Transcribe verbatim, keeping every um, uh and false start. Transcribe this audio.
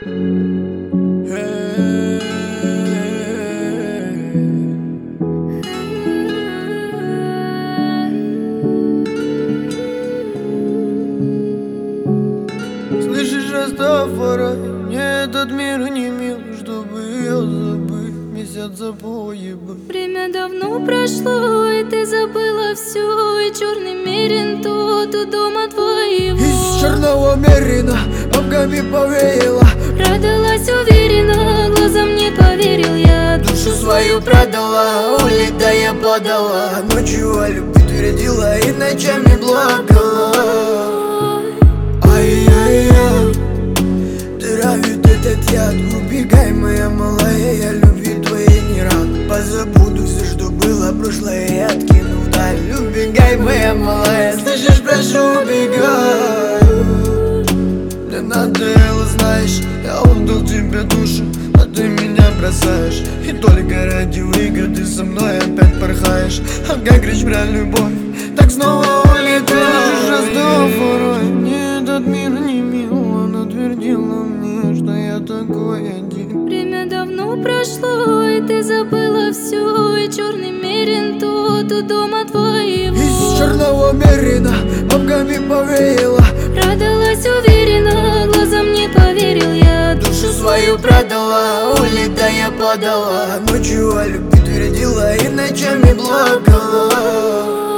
Слышишь, Растафарай, мне этот мир не мил, чтобы ее забыть, месяца поебы. Время давно прошло, и ты забыла все, и черный мерин тот у дома твоего. Из черного мерина бабками повеяло, Продалась уверенно, глазам не поверил я. душу свою продала, улетая подала, ночью о любви твердила и ночами плакала. Ай-яй-яй, травит этот яд, убегай, моя малая, я любви твоей не рад. Позабуду все, что было прошлое, и откину вдаль. Убегай, моя малая, слышишь, прошу, убегай. Мне надоело, знаешь, я отдал тебе душу, а ты меня бросаешь. И только ради выгоды ты со мной опять порхаешь. А как речь про любовь, так снова улетаешь. Растафарай, мне этот мир не мил, она твердила мне, что я такой один. Время давно прошло, и ты забыла все, и черный мерин тот у дома твоего. Из черного мерина бабками повеяло, Продалась уверенно, глазам не поверил я. душу свою продала, улетая подала, ночью о любви твердила и ночами плакала.